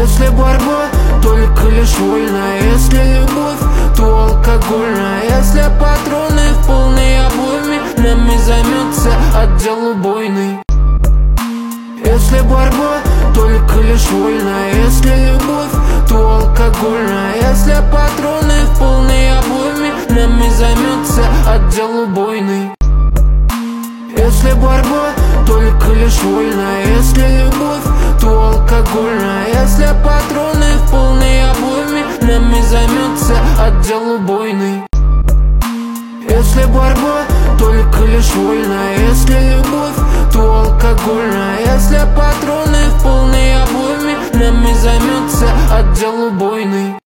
Если борьба, только лишь вольная. Если любовь, то алкогольная. Если патроны в полной обойме, нами займется отдел убойный. Если борьба, только лишь вольная. Если любовь, то алкогольная. Если патроны в полной обойме, нами займется отдел убойный. Если борьба, только лишь вольная. Если любовь, то алкогольная. Если патроны в полной обойме, нами займется отдел убойный. Если борьба, только лишь вольная. Если любовь, то алкогольная. Если патроны в полной обойме, нами займется отдел убойный.